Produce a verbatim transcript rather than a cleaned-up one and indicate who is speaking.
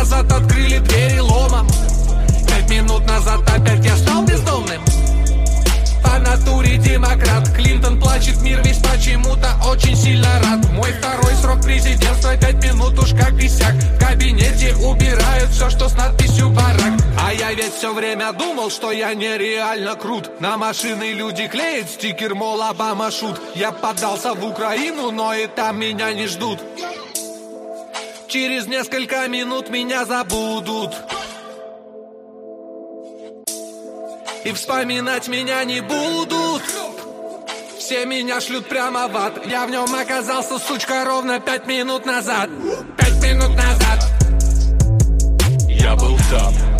Speaker 1: назад открыли двери ломом. Пять минут назад опять я стал бездомным. По натуре демократ. Клинтон плачет, мир весь почему-то очень сильно рад. Мой второй срок президентства, пять минут уж как висяк. В кабинете убирают все, что с надписью «Барак». А я ведь все время думал, что я нереально крут. На машины люди клеят стикер, мол, Обама шут. Я подался в Украину, но и там меня не ждут. Через несколько минут меня забудут. И вспоминать меня не будут. Все меня шлют прямо в ад. Я в нем оказался, сучка, ровно пять минут назад. Пять минут назад.
Speaker 2: Я был там.